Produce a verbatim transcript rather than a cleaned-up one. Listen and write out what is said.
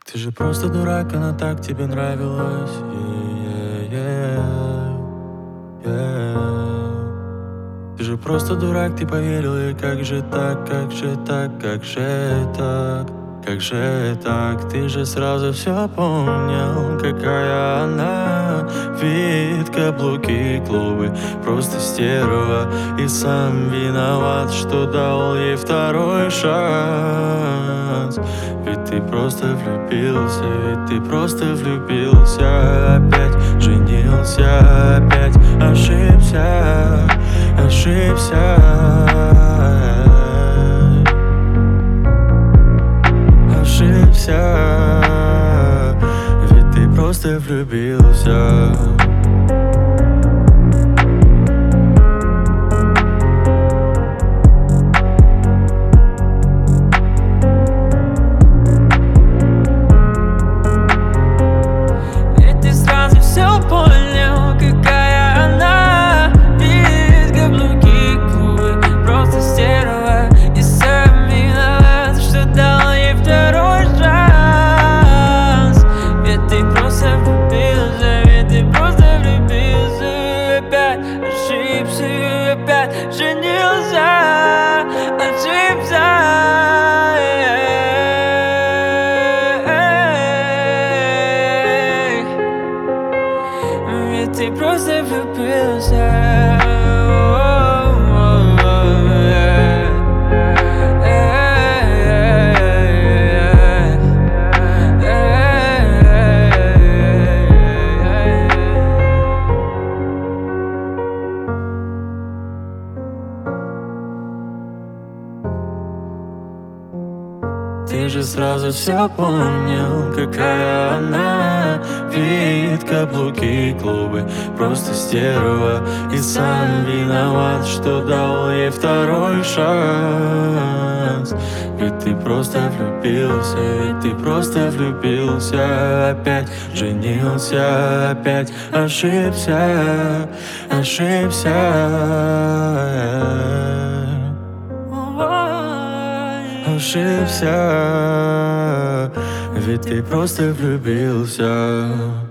Ты же просто дурак, она так тебе нравилась. Yeah, yeah, yeah. Ты же просто дурак, ты поверил, и как же так, как же так, как же так, как же так. Ты же сразу все понял, какая она. Вид, каблуки, клубы, просто стерва. И сам виноват, что дал ей второй шанс. Ведь ты просто влюбился, ведь ты просто влюбился. Опять женился, опять ошибся, ошибся. Ошибся, ведь ты просто влюбился. Ошибся, опять женился, ошибся. Ведь ты просто влюбился. Ты же сразу все понял, какая она. Вид, каблуки, клубы, просто стерва. И сам виноват, что дал ей второй шанс. Ведь ты просто влюбился, ведь ты просто влюбился. Опять женился, опять ошибся, ошибся. Ошибся, ведь ты просто влюбился.